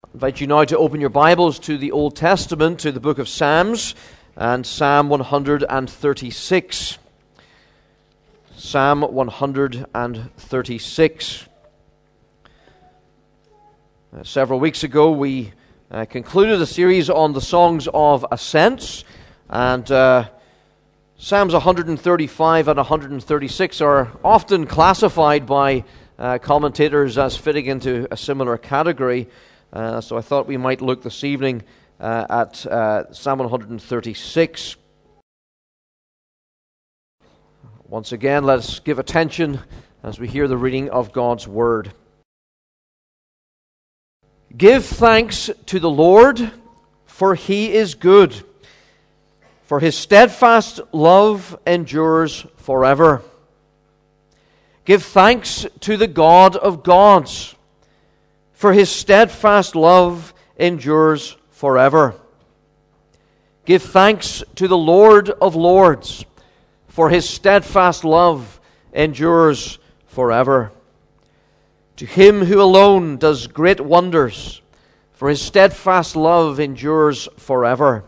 I invite you now to open your Bibles to the Old Testament, to the book of Psalms, and Psalm 136. Psalm 136. Several weeks ago we concluded a series on the Songs of Ascents, and Psalms 135 and 136 are often classified by commentators as fitting into a similar category. So I thought we might look this evening at Psalm 136. Once again, let us give attention as we hear the reading of God's Word. Give thanks to the Lord, for He is good, for His steadfast love endures forever. Give thanks to the God of gods, for His steadfast love endures forever. Give thanks to the Lord of lords, for His steadfast love endures forever. To Him who alone does great wonders, for His steadfast love endures forever.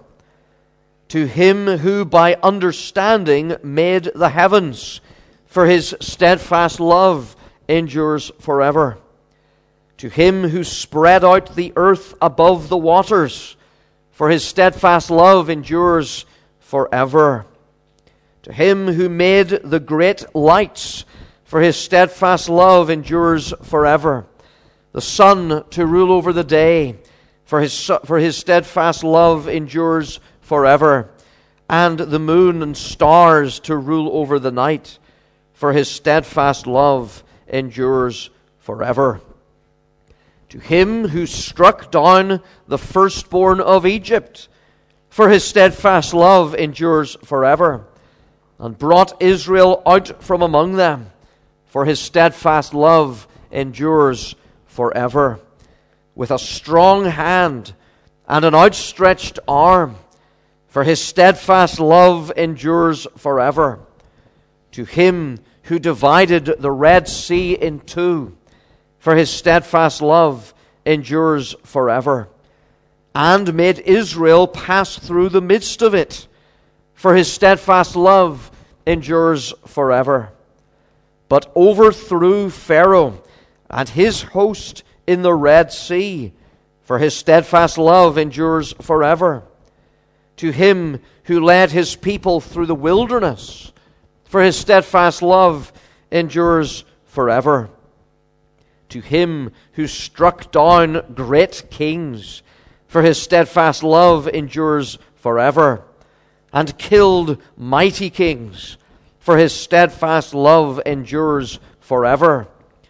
To Him who by understanding made the heavens, for His steadfast love endures forever. To Him who spread out the earth above the waters, for His steadfast love endures forever. To Him who made the great lights, for His steadfast love endures forever. The sun to rule over the day, for His steadfast love endures forever. And the moon and stars to rule over the night, for His steadfast love endures forever. To Him who struck down the firstborn of Egypt, for His steadfast love endures forever, and brought Israel out from among them, for His steadfast love endures forever. With a strong hand and an outstretched arm, for His steadfast love endures forever. To Him who divided the Red Sea in two, for His steadfast love endures forever, and made Israel pass through the midst of it, for His steadfast love endures forever. But overthrew Pharaoh and his host in the Red Sea, for His steadfast love endures forever. To Him who led His people through the wilderness, for His steadfast love endures forever. To Him who struck down great kings, for His steadfast love endures forever, and killed mighty kings, for His steadfast love endures forever.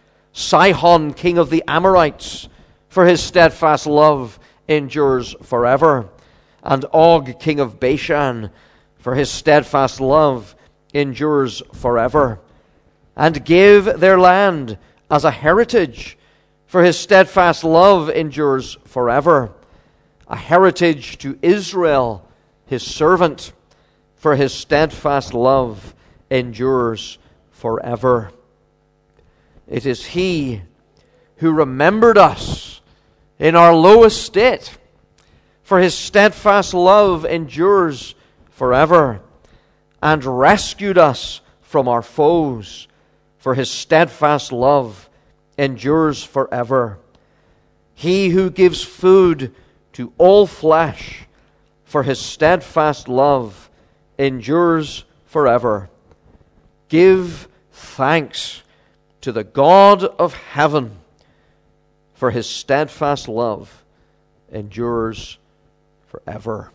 Sihon, king of the Amorites, for His steadfast love endures forever. And Og, king of Bashan, for His steadfast love endures forever. And gave their land as a heritage, for His steadfast love endures forever. A heritage to Israel, His servant, for His steadfast love endures forever. It is He who remembered us in our low estate, for His steadfast love endures forever, and rescued us from our foes, for His steadfast love endures forever. He who gives food to all flesh, for His steadfast love endures forever. Give thanks to the God of heaven, for His steadfast love endures forever.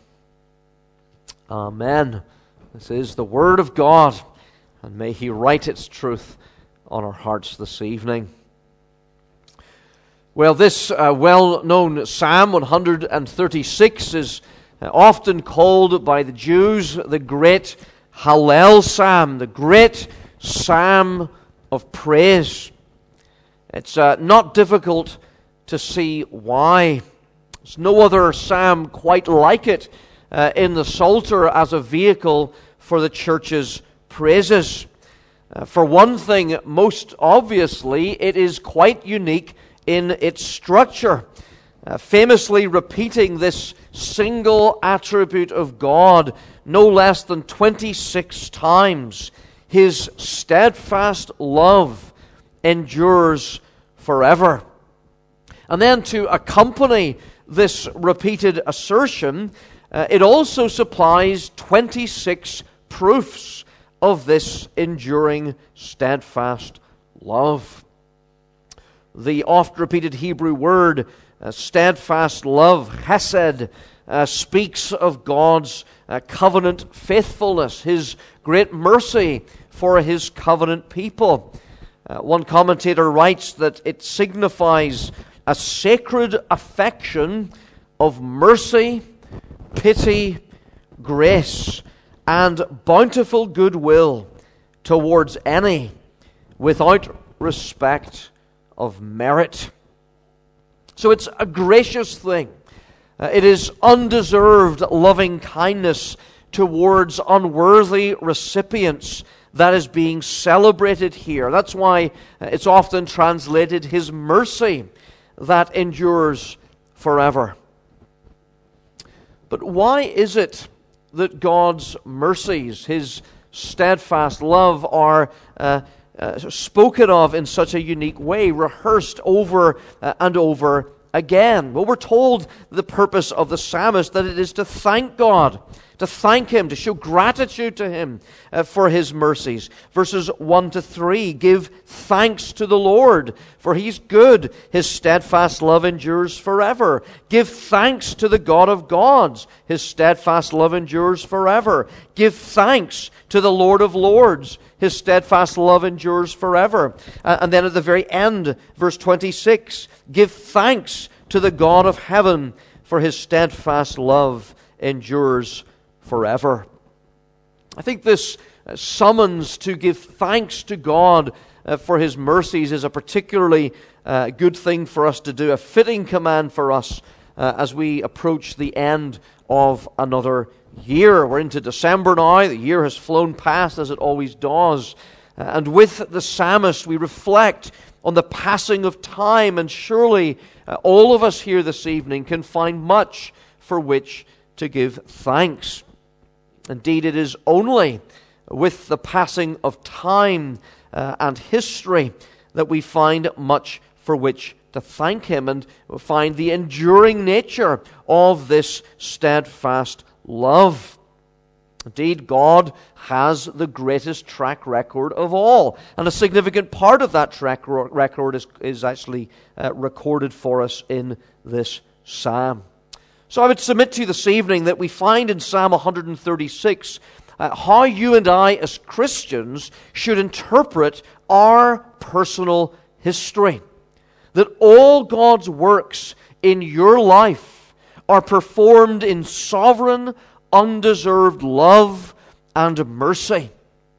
Amen. This is the Word of God, and may He write its truth on our hearts this evening. Well, this well-known Psalm 136 is often called by the Jews the great Hallel Psalm, the great Psalm of praise. It's not difficult to see why. There's no other psalm quite like it in the Psalter as a vehicle for the church's praises. For one thing, most obviously, it is quite unique in its structure. famously repeating this single attribute of God no less than 26 times. His steadfast love endures forever. And then to accompany this repeated assertion, it also supplies 26 proofs of this enduring, steadfast love. The oft-repeated Hebrew word, steadfast love, hesed, speaks of God's covenant faithfulness, His great mercy for His covenant people. One commentator writes that it signifies a sacred affection of mercy, pity, grace, and bountiful goodwill towards any without respect of merit. So it's a gracious thing. It is undeserved loving kindness towards unworthy recipients that is being celebrated here. That's why it's often translated His mercy that endures forever. But why is it that God's mercies, His steadfast love, are spoken of in such a unique way, rehearsed over and over again? Well, we're told the purpose of the psalmist that it is to thank God, to thank Him, to show gratitude to Him for His mercies. Verses 1 to 3, give thanks to the Lord, for He's good. His steadfast love endures forever. Give thanks to the God of gods. His steadfast love endures forever. Give thanks to the Lord of lords. His steadfast love endures forever. And then at the very end, verse 26, give thanks to the God of heaven, for His steadfast love endures forever. I think this summons to give thanks to God for His mercies is a particularly good thing for us to do, a fitting command for us as we approach the end of another year. We're into December now. The year has flown past, as it always does. And with the psalmist, we reflect on the passing of time, and surely all of us here this evening can find much for which to give thanks. Indeed, it is only with the passing of time and history that we find much for which to thank Him and find the enduring nature of this steadfast love. Indeed, God has the greatest track record of all, and a significant part of that track record is actually recorded for us in this psalm. So I would submit to you this evening that we find in Psalm 136 how you and I as Christians should interpret our personal history. That all God's works in your life are performed in sovereign, undeserved love and mercy.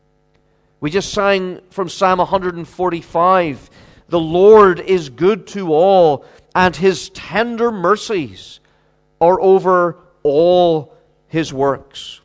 We just sang from Psalm 145, the Lord is good to all, and His tender mercies are over all His works.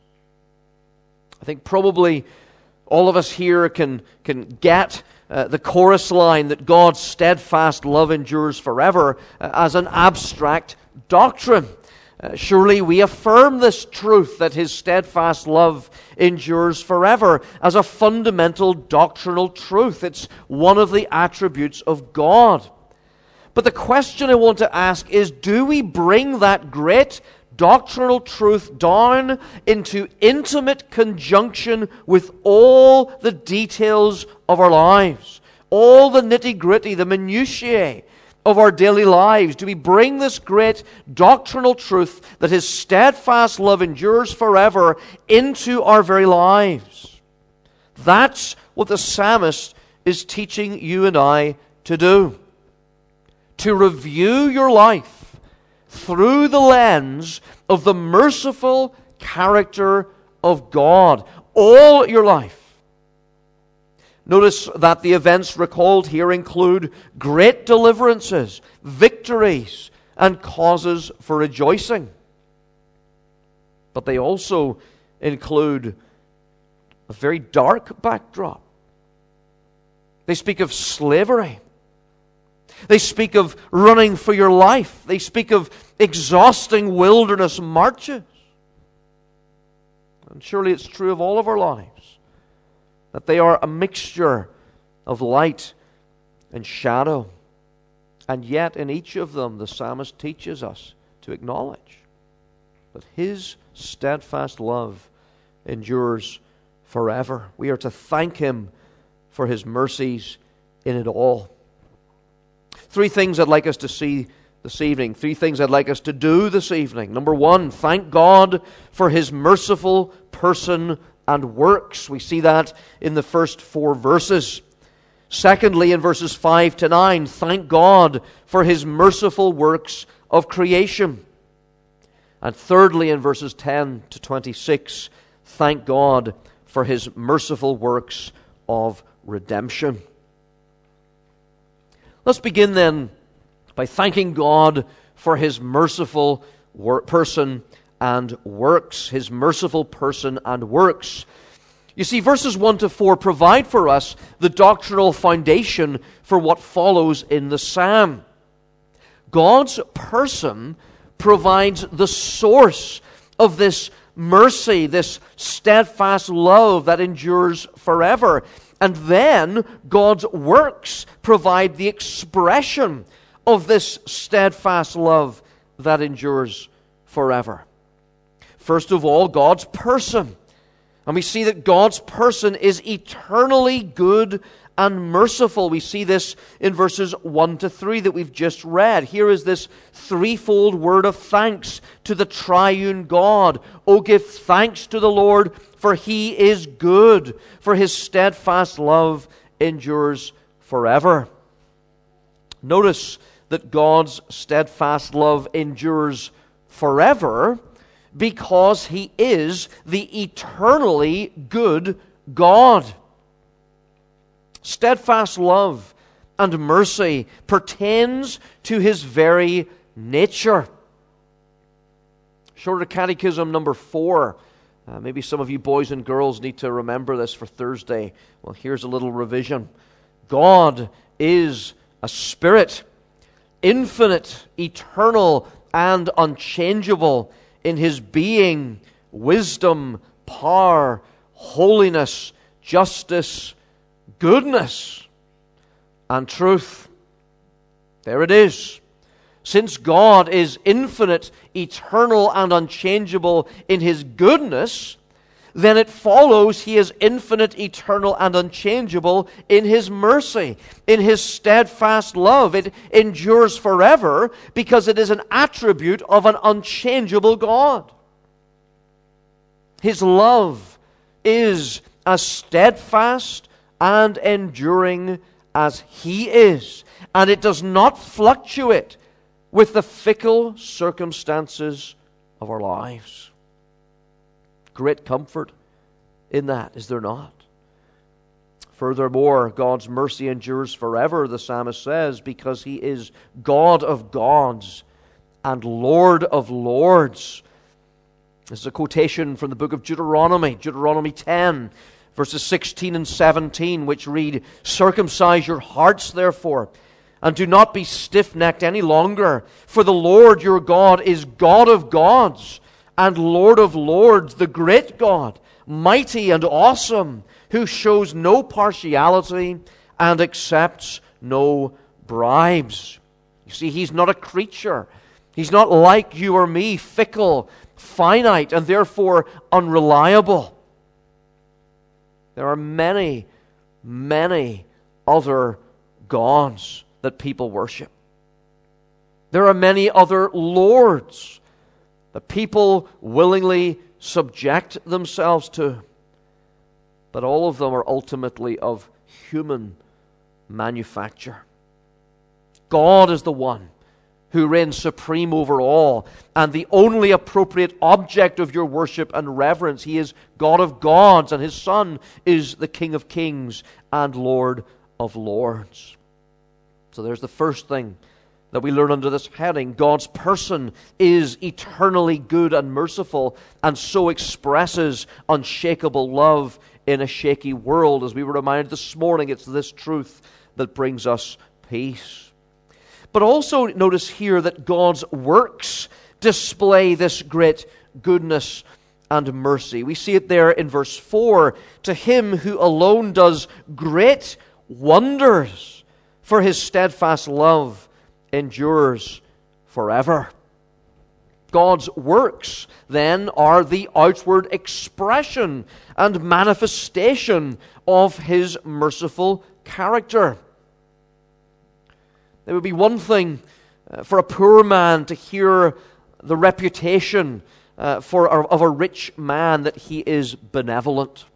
I think probably all of us here can get the chorus line that God's steadfast love endures forever as an abstract doctrine. Surely we affirm this truth that His steadfast love endures forever as a fundamental doctrinal truth. It's one of the attributes of God. But the question I want to ask is, do we bring that great doctrinal truth down into intimate conjunction with all the details of our lives, all the nitty-gritty, the minutiae of our daily lives? Do we bring this great doctrinal truth that His steadfast love endures forever into our very lives? That's what the psalmist is teaching you and I to do. To review your life through the lens of the merciful character of God. All your life. Notice that the events recalled here include great deliverances, victories, and causes for rejoicing. But they also include a very dark backdrop. They speak of slavery. They speak of running for your life. They speak of exhausting wilderness marches. And surely it's true of all of our lives, that they are a mixture of light and shadow. And yet in each of them the psalmist teaches us to acknowledge that his steadfast love endures forever. We are to thank him for his mercies in it all. Three things I'd like us to see this evening. Three things I'd like us to do this evening. Number one, thank God for his merciful person and works. We see that in the first 4 verses. Secondly, in verses 5 to 9, thank God for his merciful works of creation. And thirdly, in verses 10 to 26, thank God for his merciful works of redemption. Let's begin then by thanking God for his merciful person and works. His merciful person and works. You see, verses 1 to 4 provide for us the doctrinal foundation for what follows in the psalm. God's person provides the source of this mercy, this steadfast love that endures forever. And then God's works provide the expression of this steadfast love that endures forever. First of all, God's person. And we see that God's person is eternally good and merciful. We see this in verses 1 to 3 that we've just read. Here is this threefold word of thanks to the triune God. Oh, give thanks to the Lord, for he is good, for his steadfast love endures forever. Notice that God's steadfast love endures forever because he is the eternally good God. Steadfast love and mercy pertains to his very nature. Shorter Catechism number 4. Maybe some of you boys and girls need to remember this for Thursday. Well, here's a little revision. God is a spirit, infinite, eternal, and unchangeable in his being, wisdom, power, holiness, justice, goodness, and truth. There it is. Since God is infinite, eternal, and unchangeable in his goodness, then it follows he is infinite, eternal, and unchangeable in his mercy, in his steadfast love. It endures forever because it is an attribute of an unchangeable God. His love is as steadfast and enduring as he is, and it does not fluctuate with the fickle circumstances of our lives. Great comfort in that, is there not? Furthermore, God's mercy endures forever, the psalmist says, because he is God of gods and Lord of lords. This is a quotation from the book of Deuteronomy 10, verses 16 and 17, which read, "Circumcise your hearts, therefore, and do not be stiff-necked any longer, for the Lord your God is God of gods and Lord of lords, the great God, mighty and awesome, who shows no partiality and accepts no bribes." You see, he's not a creature. He's not like you or me, fickle, finite, and therefore unreliable. There are many, many other gods that people worship. There are many other lords that people willingly subject themselves to. But all of them are ultimately of human manufacture. God is the one who reigns supreme over all, and the only appropriate object of your worship and reverence. He is God of gods, and his Son is the King of kings and Lord of lords. So there's the first thing that we learn under this heading. God's person is eternally good and merciful, and so expresses unshakable love in a shaky world. As we were reminded this morning, it's this truth that brings us peace. But also notice here that God's works display this great goodness and mercy. We see it there in verse 4. To him who alone does great wonders, for his steadfast love endures forever. God's works, then, are the outward expression and manifestation of his merciful character. There would be one thing for a poor man to hear the reputation of a rich man that he is benevolent.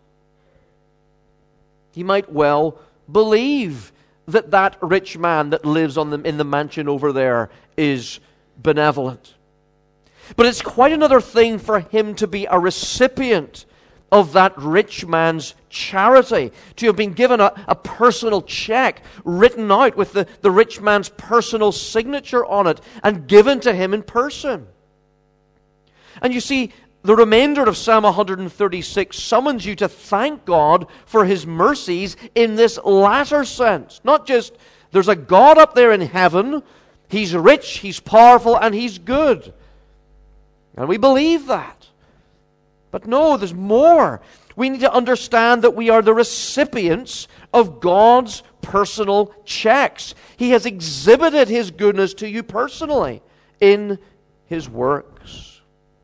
He might well believe that rich man that lives in the mansion over there is benevolent. But it's quite another thing for him to be a recipient of that rich man's charity, to have been given a personal check written out with the rich man's personal signature on it and given to him in person. And you see, the remainder of Psalm 136 summons you to thank God for his mercies in this latter sense. Not just, there's a God up there in heaven, he's rich, he's powerful, and he's good. And we believe that. But no, there's more. We need to understand that we are the recipients of God's personal checks. He has exhibited his goodness to you personally in his works.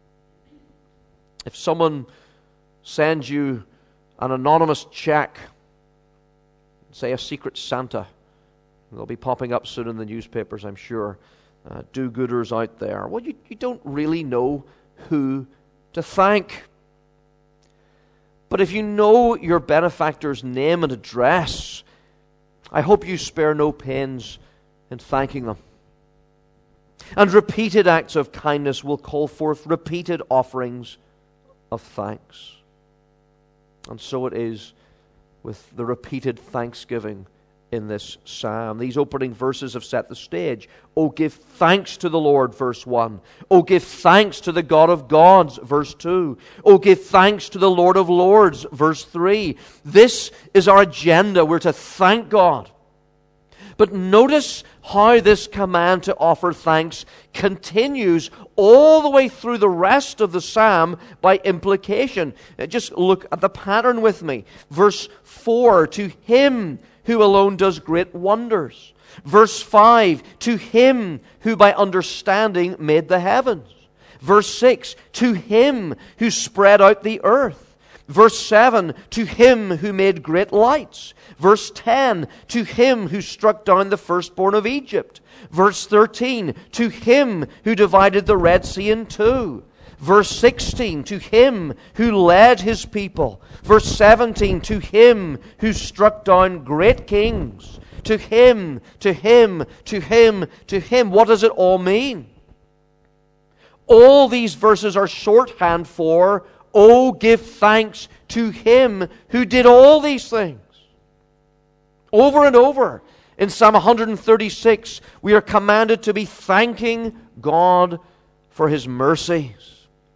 If someone sends you an anonymous check, say a Secret Santa, they'll be popping up soon in the newspapers, I'm sure, do-gooders out there. Well, you don't really know who to thank. But if you know your benefactor's name and address, I hope you spare no pains in thanking them. And repeated acts of kindness will call forth repeated offerings of thanks. And so it is with the repeated thanksgiving in this psalm. These opening verses have set the stage. Oh, give thanks to the Lord, verse 1. Oh, give thanks to the God of gods, verse 2. Oh, give thanks to the Lord of lords, verse 3. This is our agenda. We're to thank God. But notice how this command to offer thanks continues all the way through the rest of the psalm by implication. Just look at the pattern with me. Verse 4, to him who alone does great wonders. Verse 5, to him who by understanding made the heavens. Verse 6, to him who spread out the earth. Verse 7, to him who made great lights. Verse 10, to him who struck down the firstborn of Egypt. Verse 13, to him who divided the Red Sea in two. Verse 16, to him who led his people. Verse 17, to him who struck down great kings. To him, to him, to him, to him. What does it all mean? All these verses are shorthand for, oh, give thanks to him who did all these things. Over and over in Psalm 136, we are commanded to be thanking God for his mercies.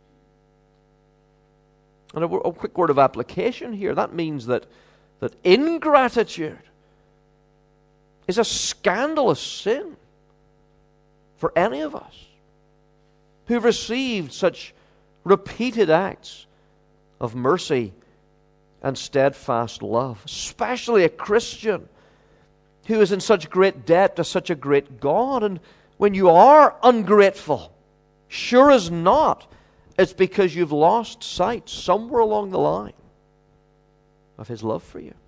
And a quick word of application here. That means that ingratitude is a scandalous sin for any of us who've received such repeated acts of mercy and steadfast love. Especially a Christian who is in such great debt to such a great God. And when you are ungrateful, sure as not, it's because you've lost sight somewhere along the line of his love for you.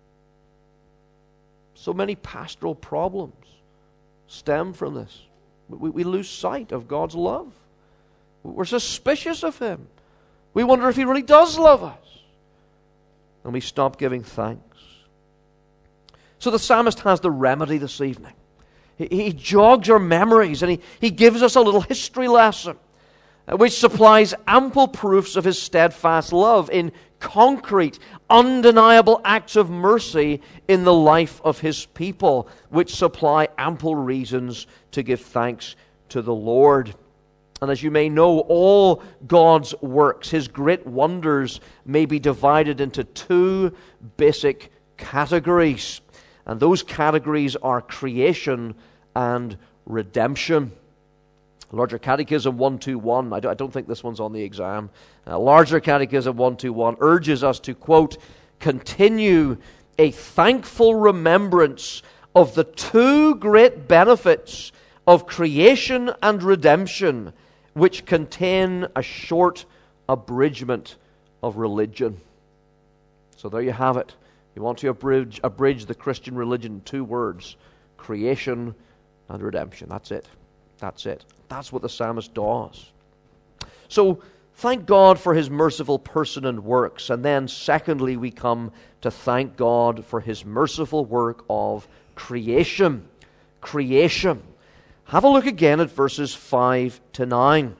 So many pastoral problems stem from this. We lose sight of God's love. We're suspicious of him. We wonder if he really does love us. And we stop giving thanks. So the psalmist has the remedy this evening. He jogs our memories and he gives us a little history lesson, which supplies ample proofs of his steadfast love in concrete, undeniable acts of mercy in the life of his people, which supply ample reasons to give thanks to the Lord. And as you may know, all God's works, his great wonders, may be divided into two basic categories. And those categories are creation and redemption. Larger Catechism 121, I don't think this one's on the exam. Larger Catechism 121 urges us to, quote, continue a thankful remembrance of the two great benefits of creation and redemption, which contain a short abridgment of religion. So there you have it. You want to abridge the Christian religion in 2 words: creation and redemption. That's it. That's it. That's what the psalmist does. So, thank God for His merciful person and works. And then, secondly, we come to thank God for His merciful work of creation. Creation. Have a look again at verses 5 to 9.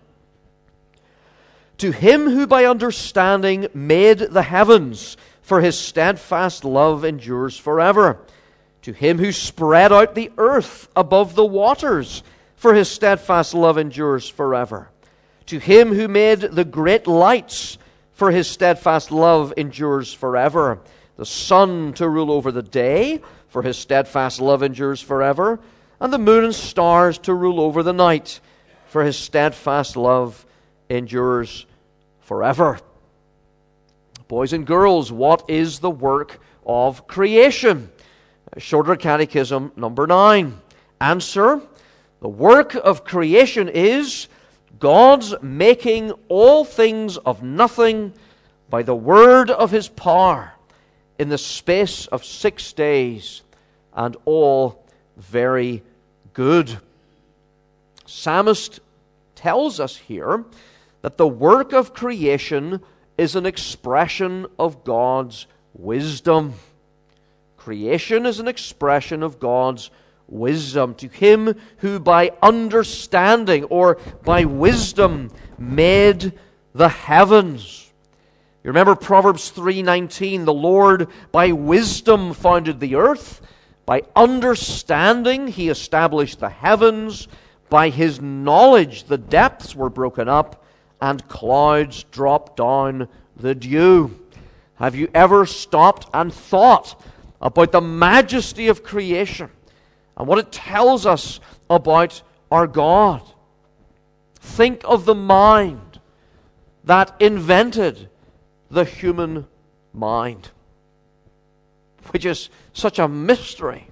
To Him who by understanding made the heavens, for His steadfast love endures forever. To Him who spread out the earth above the waters, for His steadfast love endures forever. To Him who made the great lights, for His steadfast love endures forever. The sun to rule over the day, for His steadfast love endures forever. And the moon and stars to rule over the night, for His steadfast love endures forever. Boys and girls, what is the work of creation? Shorter Catechism number 9. Answer: the work of creation is God's making all things of nothing by the word of His power in the space of 6 days, and all very good. Psalmist tells us here that the work of creation is an expression of God's wisdom. Creation is an expression of God's wisdom. To Him who by understanding or by wisdom made the heavens. You remember Proverbs 3:19, the Lord by wisdom founded the earth, by understanding He established the heavens, by His knowledge the depths were broken up, and clouds dropped down the dew. Have you ever stopped and thought about the majesty of creation and what it tells us about our God? Think of the mind that invented the human mind, which is such a mystery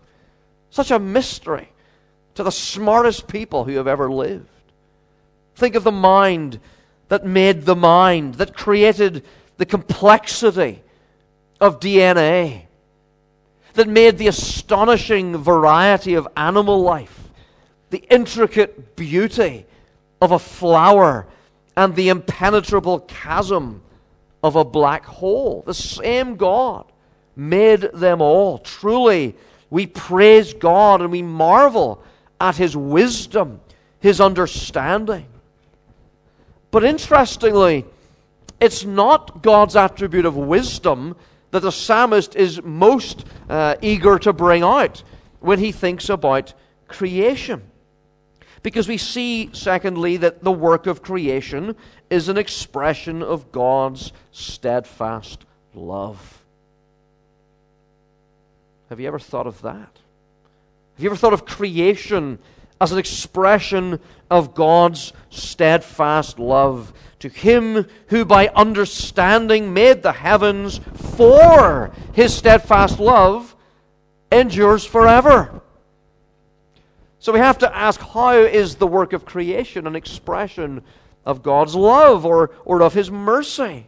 to the smartest people who have ever lived. Think of the mind that made the mind, that created the complexity of DNA, that made the astonishing variety of animal life, the intricate beauty of a flower, and the impenetrable chasm of a black hole. The same God made them all. Truly, we praise God and we marvel at His wisdom, His understanding. But interestingly, it's not God's attribute of wisdom that the psalmist is most eager to bring out when he thinks about creation. Because we see, secondly, that the work of creation is an expression of God's steadfast love. Have you ever thought of that? Have you ever thought of creation as an expression of God's steadfast love? To Him who by understanding made the heavens, for His steadfast love endures forever. So we have to ask, how is the work of creation an expression of God's love or of His mercy?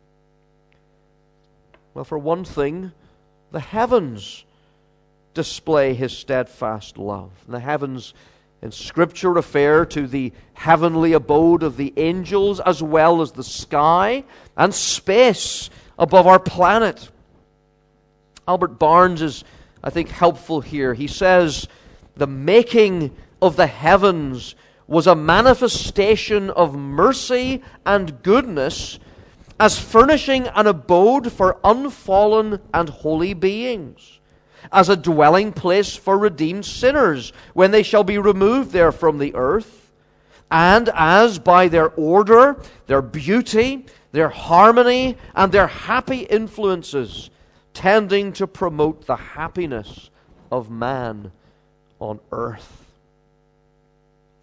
Well, for one thing, the heavens display His steadfast love. And the heavens in Scripture refer to the heavenly abode of the angels, as well as the sky and space above our planet. Albert Barnes is, I think, helpful here. He says, the making of the heavens was a manifestation of mercy and goodness, as furnishing an abode for unfallen and holy beings, as a dwelling place for redeemed sinners when they shall be removed there from the earth, and as by their order, their beauty, their harmony, and their happy influences, tending to promote the happiness of man on earth.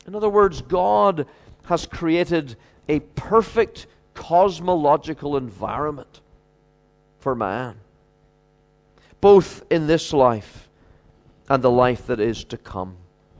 In other words, God has created a perfect cosmological environment for man, both in this life and the life that is to come.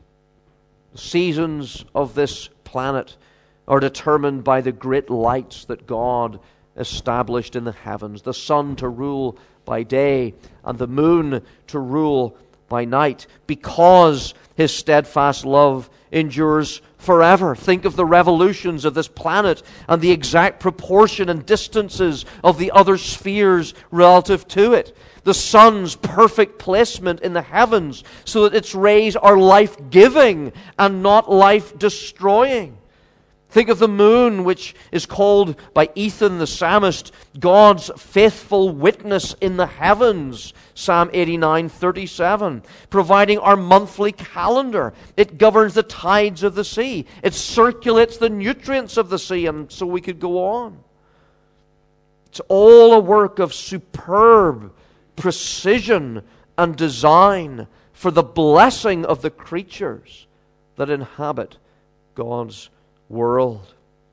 The seasons of this planet are determined by the great lights that God established in the heavens, the sun to rule by day and the moon to rule by night, because His steadfast love endures forever. Think of the revolutions of this planet and the exact proportion and distances of the other spheres relative to it. The sun's perfect placement in the heavens so that its rays are life-giving and not life-destroying. Think of the moon, which is called by Ethan the psalmist God's faithful witness in the heavens, Psalm 89:37, providing our monthly calendar. It governs the tides of the sea. It circulates the nutrients of the sea, and so we could go on. It's all a work of superb precision and design for the blessing of the creatures that inhabit God's world.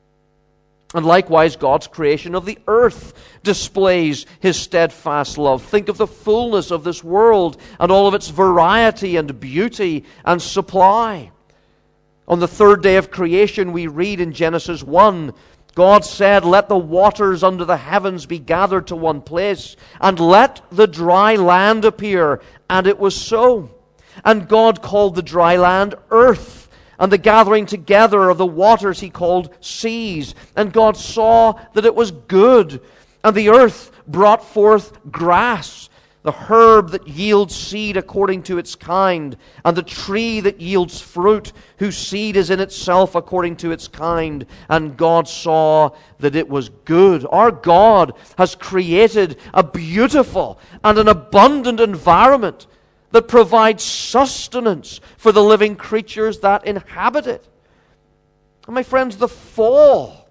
And likewise, God's creation of the earth displays His steadfast love. Think of the fullness of this world and all of its variety and beauty and supply. On the third day of creation, we read in Genesis 1, God said, "Let the waters under the heavens be gathered to one place, and let the dry land appear." And it was so. And God called the dry land earth, and the gathering together of the waters He called seas. And God saw that it was good. And the earth brought forth grass, the herb that yields seed according to its kind, and the tree that yields fruit, whose seed is in itself according to its kind. And God saw that it was good. Our God has created a beautiful and an abundant environment that provides sustenance for the living creatures that inhabit it. And my friends, the fall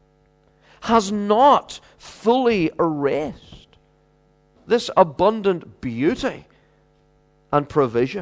has not fully erased this abundant beauty and provision.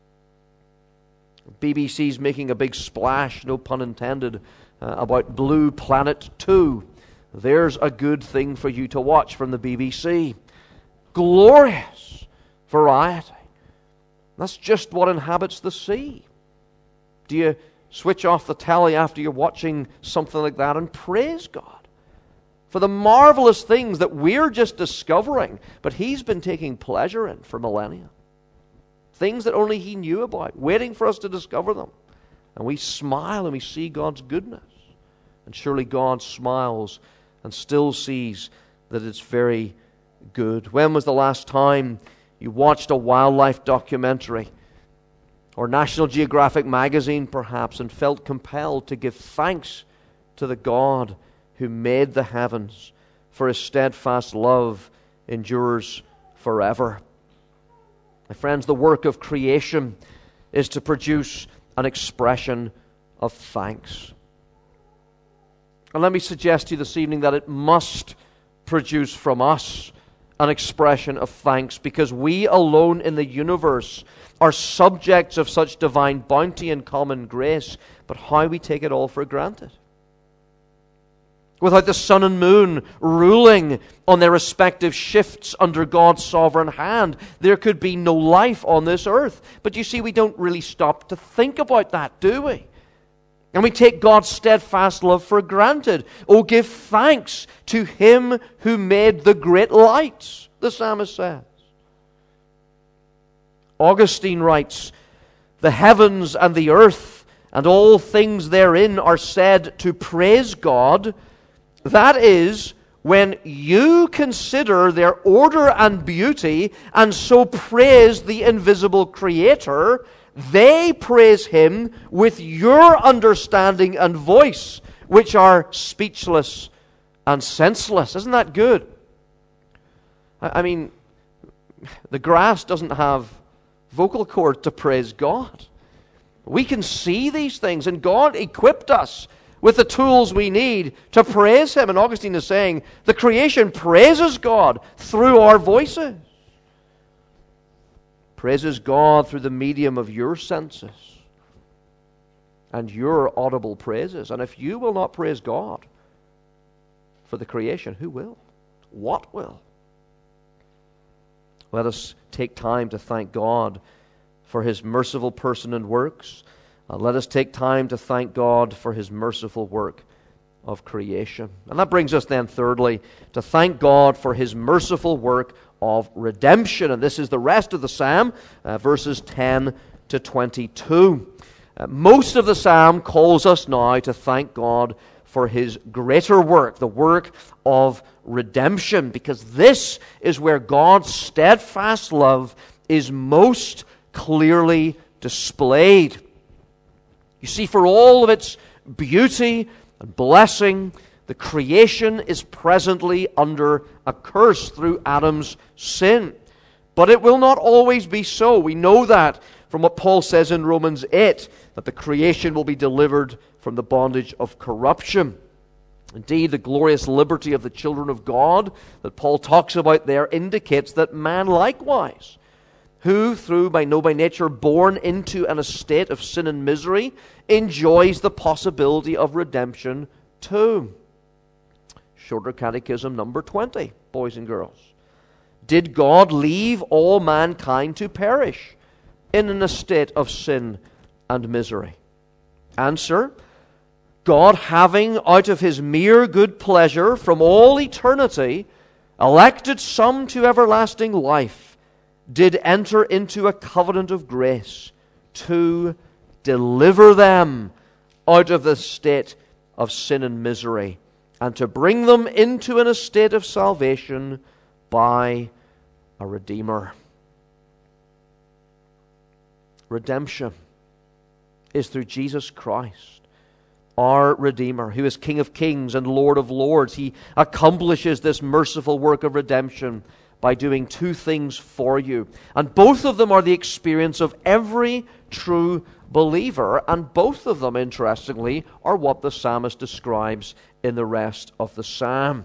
BBC's making a big splash, no pun intended, about Blue Planet 2. There's a good thing for you to watch from the BBC. Glorious variety. That's just what inhabits the sea. Do you switch off the telly after you're watching something like that and praise God for the marvelous things that we're just discovering, but He's been taking pleasure in for millennia? Things that only He knew about, waiting for us to discover them. And we smile and we see God's goodness. And surely God smiles and still sees that it's very good. When was the last time you watched a wildlife documentary or National Geographic magazine perhaps and felt compelled to give thanks to the God who made the heavens, for His steadfast love endures forever? My friends, the work of creation is to produce an expression of thanks. And let me suggest to you this evening that it must produce from us an expression of thanks, because we alone in the universe are subjects of such divine bounty and common grace, but how we take it all for granted. Without the sun and moon ruling on their respective shifts under God's sovereign hand, there could be no life on this earth. But you see, we don't really stop to think about that, do we? And we take God's steadfast love for granted. Oh, give thanks to Him who made the great lights, the psalmist says. Augustine writes, "The heavens and the earth and all things therein are said to praise God. That is, when you consider their order and beauty, and so praise the invisible Creator, they praise Him with your understanding and voice, which are speechless and senseless." Isn't that good? I mean, the grass doesn't have vocal cords to praise God. We can see these things, and God equipped us with the tools we need to praise Him. And Augustine is saying, the creation praises God through our voices. Praises God through the medium of your senses. and your audible praises. And if you will not praise God for the creation, who will? What will? Let us take time to thank God for His merciful person and works. Let us take time to thank God for His merciful work of creation. And that brings us then, thirdly, to thank God for His merciful work of redemption. And this is the rest of the psalm, verses 10 to 22. Most of the psalm calls us now to thank God for His greater work, the work of redemption, because this is where God's steadfast love is most clearly displayed. You see, for all of its beauty and blessing, the creation is presently under a curse through Adam's sin. But it will not always be so. We know that from what Paul says in Romans 8, that the creation will be delivered from the bondage of corruption. Indeed, the glorious liberty of the children of God that Paul talks about there indicates that man likewise, who through by nature born into an estate of sin and misery, enjoys the possibility of redemption too. Shorter Catechism number 20, boys and girls. Did God leave all mankind to perish in an estate of sin and misery? Answer: God, having out of His mere good pleasure from all eternity elected some to everlasting life, did enter into a covenant of grace to deliver them out of the state of sin and misery, and to bring them into an estate of salvation by a Redeemer. Redemption is through Jesus Christ, our Redeemer, who is King of kings and Lord of lords. He accomplishes this merciful work of redemption by doing two things for you. And both of them are the experience of every true believer, and both of them, interestingly, are what the psalmist describes in the rest of the psalm.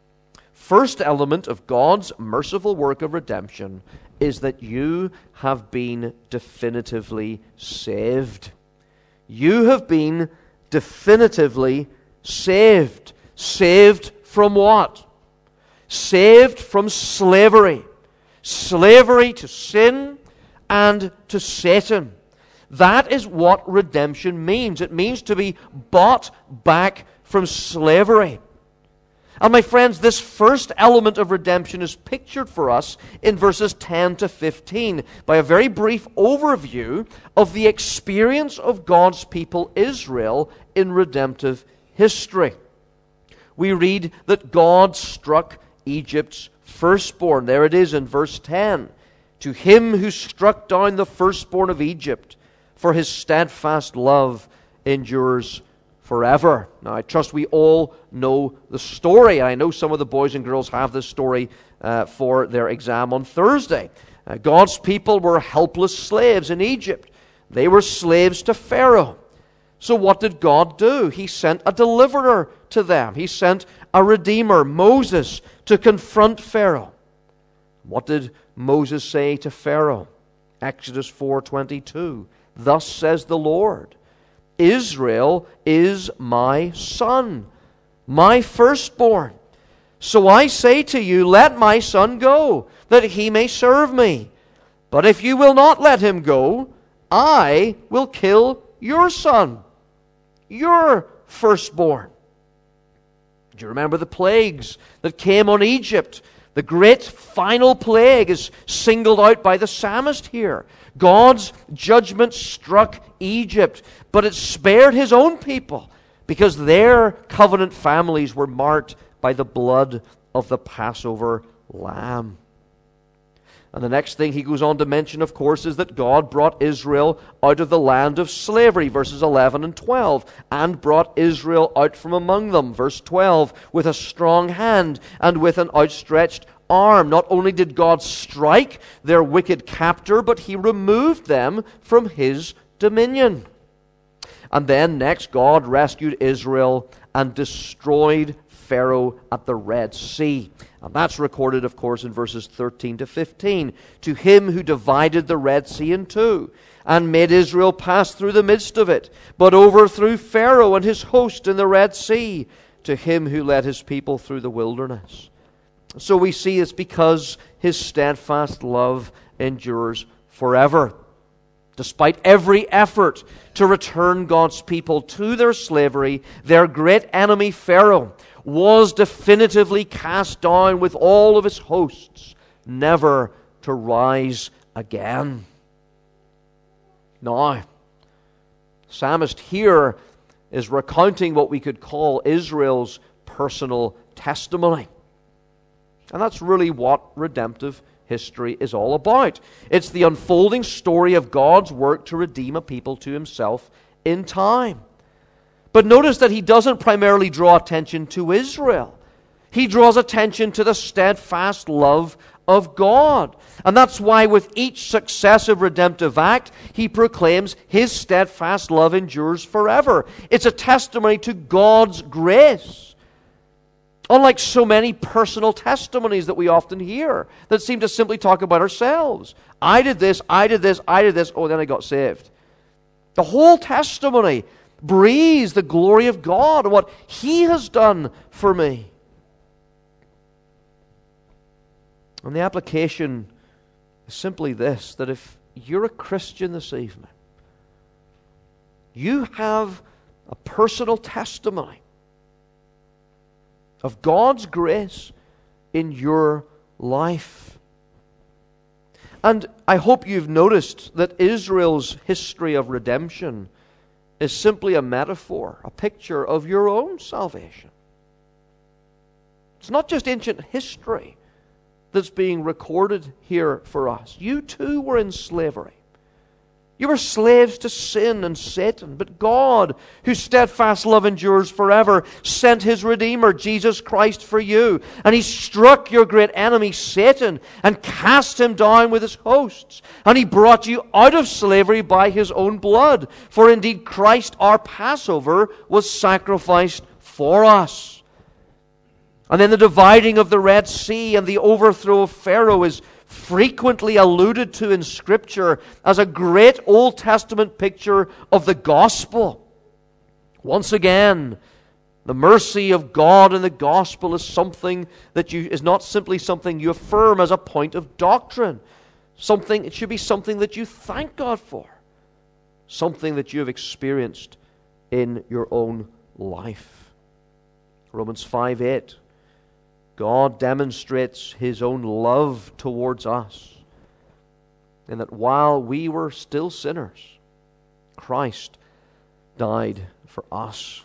First element of God's merciful work of redemption is that you have been definitively saved. You have been definitively saved. Saved from what? Saved from slavery. Slavery to sin and to Satan. That is what redemption means. It means to be bought back from slavery. And my friends, this first element of redemption is pictured for us in verses 10 to 15 by a very brief overview of the experience of God's people Israel in redemptive history. We read that God struck Egypt's firstborn. There it is in verse 10. To him who struck down the firstborn of Egypt, for his steadfast love endures forever. Now, I trust we all know the story. I know some of the boys and girls have this story for their exam on Thursday. God's people were helpless slaves in Egypt. They were slaves to Pharaoh. So what did God do? He sent a deliverer to them. He sent a redeemer, Moses, to confront Pharaoh. What did Moses say to Pharaoh? Exodus 4:22. Thus says the Lord, Israel is my son, my firstborn. So I say to you, let my son go, that he may serve me. But if you will not let him go, I will kill your son, your firstborn. Do you remember the plagues that came on Egypt? The great final plague is singled out by the psalmist here. God's judgment struck Egypt, but it spared His own people because their covenant families were marked by the blood of the Passover lamb. And the next thing he goes on to mention, of course, is that God brought Israel out of the land of slavery, verses 11 and 12, and brought Israel out from among them, verse 12, with a strong hand and with an outstretched arm. Not only did God strike their wicked captor, but He removed them from His dominion. And then next, God rescued Israel and destroyed Pharaoh at the Red Sea. And that's recorded, of course, in verses 13 to 15. To him who divided the Red Sea in two, and made Israel pass through the midst of it, but overthrew Pharaoh and his host in the Red Sea, to him who led his people through the wilderness. So we see it's because his steadfast love endures forever. Despite every effort to return God's people to their slavery, their great enemy Pharaoh was definitively cast down with all of his hosts, never to rise again. Now, the psalmist here is recounting what we could call Israel's personal testimony. And that's really what redemptive history is all about. It's the unfolding story of God's work to redeem a people to himself in time. But notice that he doesn't primarily draw attention to Israel. He draws attention to the steadfast love of God. And that's why with each successive redemptive act, he proclaims his steadfast love endures forever. It's a testimony to God's grace. Unlike so many personal testimonies that we often hear that seem to simply talk about ourselves. I did this, I did this, I did this, oh, then I got saved. The whole testimony breathes the glory of God and what he has done for me. And the application is simply this, that if you're a Christian this evening, you have a personal testimony of God's grace in your life. And I hope you've noticed that Israel's history of redemption is simply a metaphor, a picture of your own salvation. It's not just ancient history that's being recorded here for us. You too were in slavery. You were slaves to sin and Satan, but God, whose steadfast love endures forever, sent his Redeemer, Jesus Christ, for you. And he struck your great enemy, Satan, and cast him down with his hosts. And he brought you out of slavery by his own blood. For indeed Christ, our Passover, was sacrificed for us. And then the dividing of the Red Sea and the overthrow of Pharaoh is frequently alluded to in Scripture as a great Old Testament picture of the gospel. Once again, the mercy of God in the gospel is something that is not simply something you affirm as a point of doctrine. It should be something that you thank God for. Something that you have experienced in your own life. Romans 5:8. God demonstrates his own love towards us, in that while we were still sinners, Christ died for us.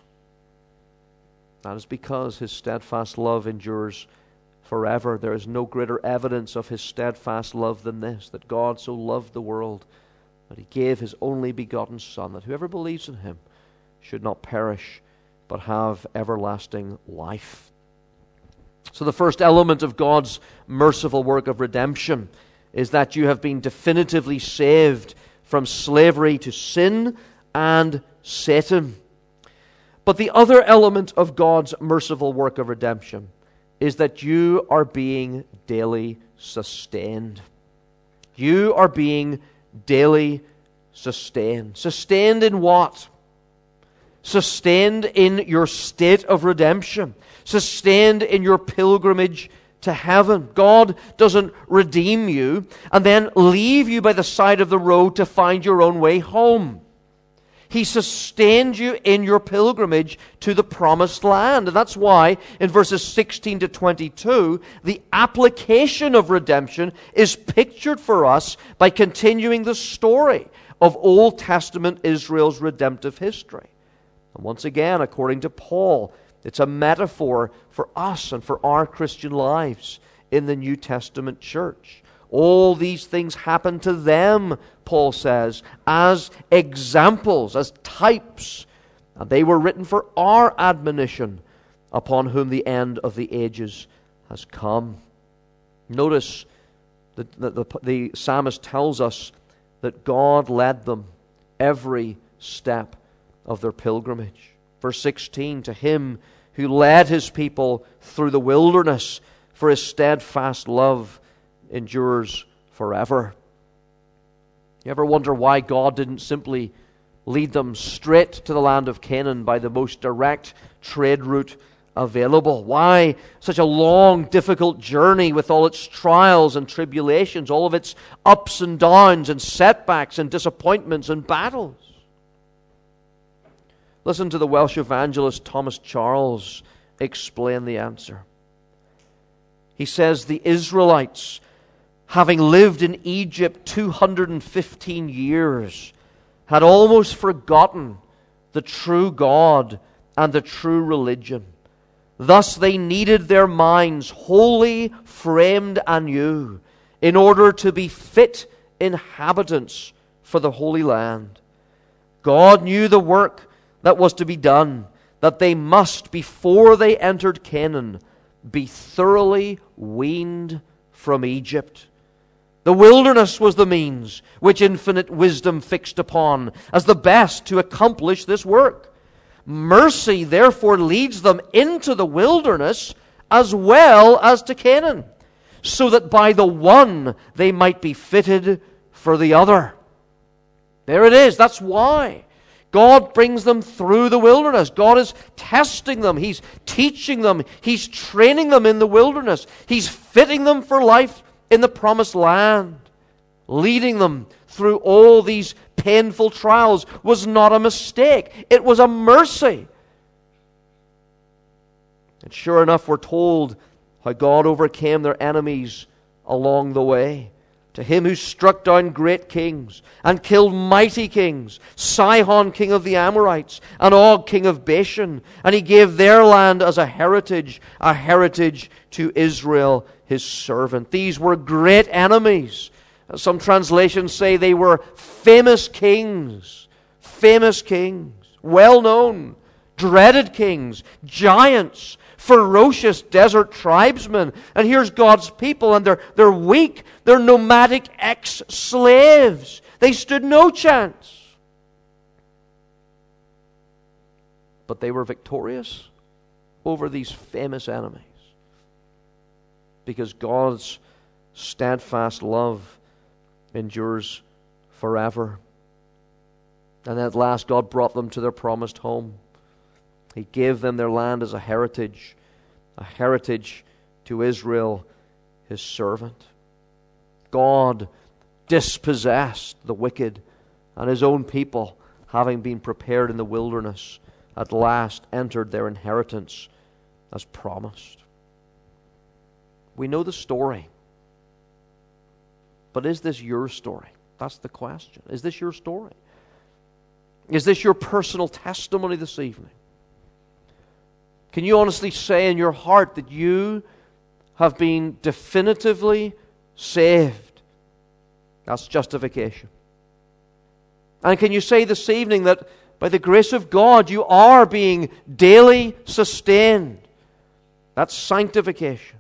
That is because his steadfast love endures forever. There is no greater evidence of his steadfast love than this, that God so loved the world that he gave his only begotten Son, that whoever believes in him should not perish but have everlasting life. So the first element of God's merciful work of redemption is that you have been definitively saved from slavery to sin and Satan. But the other element of God's merciful work of redemption is that you are being daily sustained. You are being daily sustained. Sustained in what? Sustained in your state of redemption. Sustained in your pilgrimage to heaven. God doesn't redeem you and then leave you by the side of the road to find your own way home. He sustained you in your pilgrimage to the promised land. And that's why in verses 16 to 22, the application of redemption is pictured for us by continuing the story of Old Testament Israel's redemptive history. And once again, according to Paul, it's a metaphor for us and for our Christian lives in the New Testament church. All these things happen to them, Paul says, as examples, as types. And they were written for our admonition, upon whom the end of the ages has come. Notice that the psalmist tells us that God led them every step of their pilgrimage. Verse 16, to him who led his people through the wilderness, for his steadfast love endures forever. You ever wonder why God didn't simply lead them straight to the land of Canaan by the most direct trade route available? Why such a long, difficult journey with all its trials and tribulations, all of its ups and downs and setbacks and disappointments and battles? Listen to the Welsh evangelist Thomas Charles explain the answer. He says, the Israelites, having lived in Egypt 215 years, had almost forgotten the true God and the true religion. Thus they needed their minds wholly framed anew in order to be fit inhabitants for the Holy Land. God knew the work that was to be done, that they must, before they entered Canaan, be thoroughly weaned from Egypt. The wilderness was the means which infinite wisdom fixed upon as the best to accomplish this work. Mercy therefore leads them into the wilderness as well as to Canaan, so that by the one they might be fitted for the other. There it is. That's why God brings them through the wilderness. God is testing them. He's teaching them. He's training them in the wilderness. He's fitting them for life in the promised land. Leading them through all these painful trials was not a mistake. It was a mercy. And sure enough, we're told how God overcame their enemies along the way. To him who struck down great kings and killed mighty kings, Sihon king of the Amorites and Og king of Bashan, and he gave their land as a heritage to Israel his servant. These were great enemies. Some translations say they were famous kings, well known, dreaded kings, giants, ferocious desert tribesmen. And here's God's people, and they're weak. They're nomadic ex-slaves. They stood no chance. But they were victorious over these famous enemies because God's steadfast love endures forever. And at last God brought them to their promised home. He gave them their land as a heritage to Israel, his servant. God dispossessed the wicked, and his own people, having been prepared in the wilderness, at last entered their inheritance as promised. We know the story. But is this your story? That's the question. Is this your story? Is this your personal testimony this evening? Can you honestly say in your heart that you have been definitively saved? That's justification. And can you say this evening that by the grace of God you are being daily sustained? That's sanctification.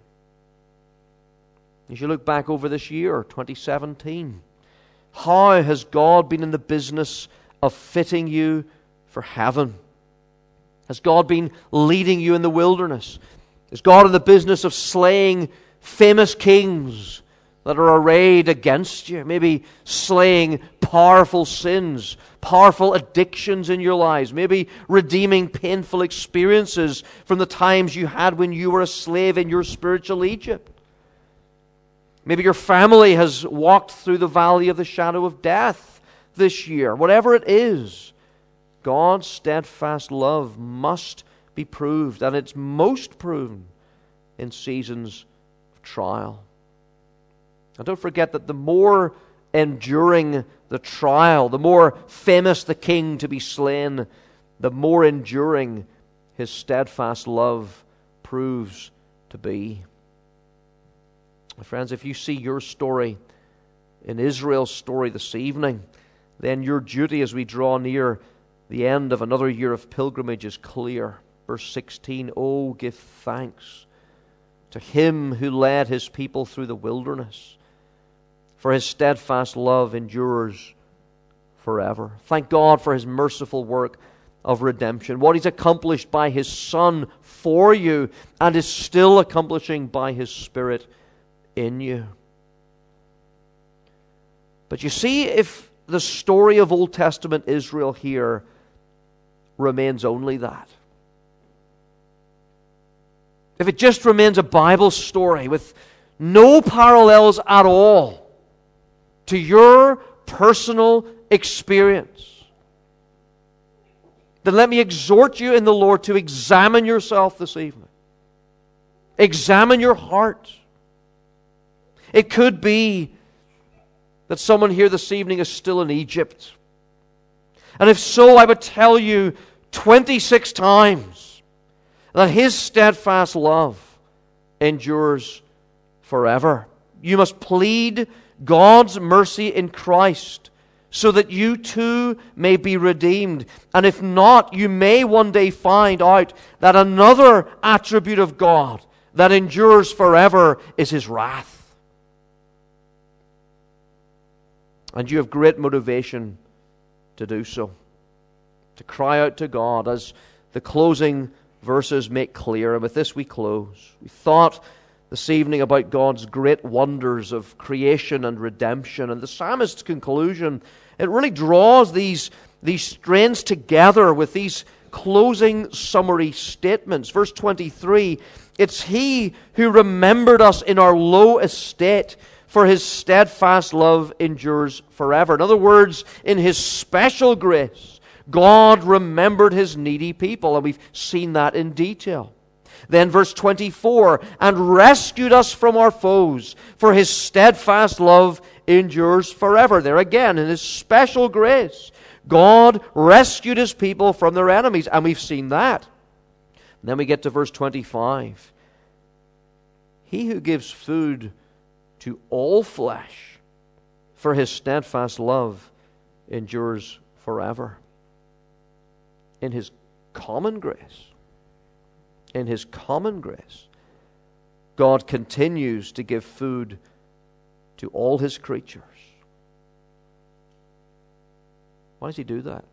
As you look back over this year, 2017, how has God been in the business of fitting you for heaven? Has God been leading you in the wilderness? Is God in the business of slaying famous kings that are arrayed against you? Maybe slaying powerful sins, powerful addictions in your lives. Maybe redeeming painful experiences from the times you had when you were a slave in your spiritual Egypt. Maybe your family has walked through the valley of the shadow of death this year. Whatever it is, God's steadfast love must be proved, and it's most proven in seasons of trial. And don't forget that the more enduring the trial, the more famous the king to be slain, the more enduring his steadfast love proves to be. My friends, if you see your story in Israel's story this evening, then your duty as we draw near the end of another year of pilgrimage is clear. Verse 16, "Oh, give thanks to him who led his people through the wilderness, for his steadfast love endures forever." Thank God for his merciful work of redemption, what he's accomplished by his Son for you and is still accomplishing by his Spirit in you. But you see, if the story of Old Testament Israel here remains only that, if it just remains a Bible story with no parallels at all to your personal experience, then let me exhort you in the Lord to examine yourself this evening. Examine your heart. It could be that someone here this evening is still in Egypt. And if so, I would tell you 26 times that His steadfast love endures forever. You must plead God's mercy in Christ so that you too may be redeemed. And if not, you may one day find out that another attribute of God that endures forever is His wrath. And you have great motivation to do so, to cry out to God, as the closing verses make clear. And with this we close. We thought this evening about God's great wonders of creation and redemption. And the psalmist's conclusion, it really draws these strands together with these closing summary statements. Verse 23, it's He who remembered us in our low estate, for His steadfast love endures forever. In other words, in His special grace, God remembered His needy people, and we've seen that in detail. Then verse 24, and rescued us from our foes, for His steadfast love endures forever. There again, in His special grace, God rescued His people from their enemies, and we've seen that. And then we get to verse 25. He who gives food to all flesh, for His steadfast love endures forever. In His common grace, God continues to give food to all His creatures. Why does He do that?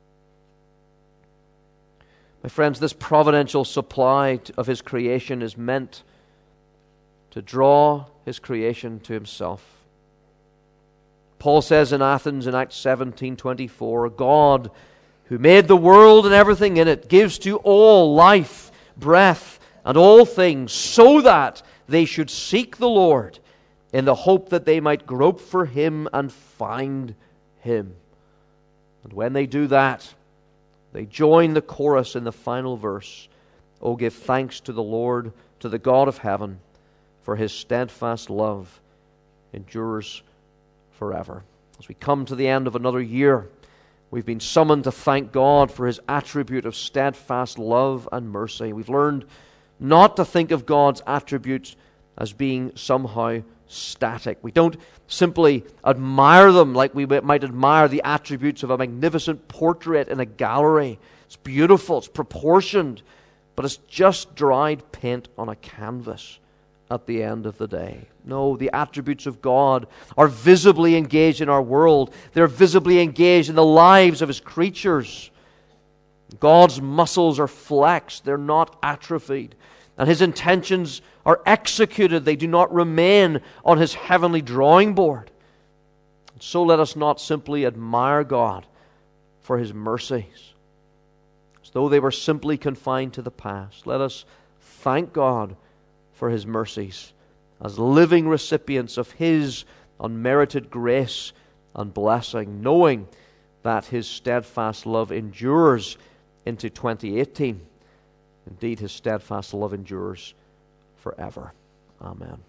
My friends, this providential supply of His creation is meant to draw His creation to Himself. Paul says in Athens in Acts 17:24, God, who made the world and everything in it, gives to all life, breath, and all things, so that they should seek the Lord in the hope that they might grope for Him and find Him. And when they do that, they join the chorus in the final verse. Oh, give thanks to the Lord, to the God of heaven, for His steadfast love endures forever. As we come to the end of another year, we've been summoned to thank God for His attribute of steadfast love and mercy. We've learned not to think of God's attributes as being somehow static. We don't simply admire them like we might admire the attributes of a magnificent portrait in a gallery. It's beautiful, it's proportioned, but it's just dried paint on a canvas at the end of the day. No, the attributes of God are visibly engaged in our world. They're visibly engaged in the lives of His creatures. God's muscles are flexed. They're not atrophied. And His intentions are executed. They do not remain on His heavenly drawing board. And so let us not simply admire God for His mercies, as though they were simply confined to the past. Let us thank God for His mercies as living recipients of His unmerited grace and blessing, knowing that His steadfast love endures into 2018. Indeed, His steadfast love endures forever. Amen.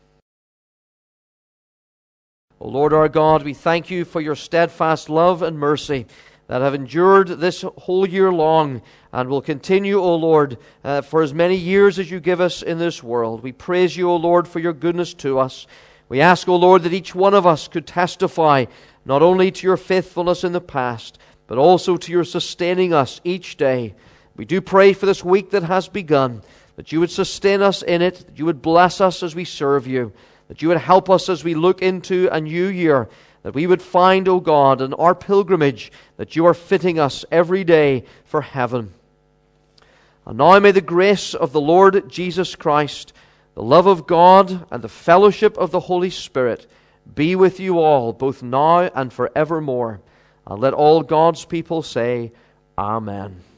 O Lord our God, we thank You for Your steadfast love and mercy that have endured this whole year long and will continue, O Lord, for as many years as You give us in this world. We praise You, O Lord, for Your goodness to us. We ask, O Lord, that each one of us could testify not only to Your faithfulness in the past, but also to Your sustaining us each day. We do pray for this week that has begun, that You would sustain us in it, that You would bless us as we serve You, that You would help us as we look into a new year, that we would find, O God, in our pilgrimage, that You are fitting us every day for heaven. And now may the grace of the Lord Jesus Christ, the love of God, and the fellowship of the Holy Spirit be with you all, both now and forevermore. And let all God's people say, Amen.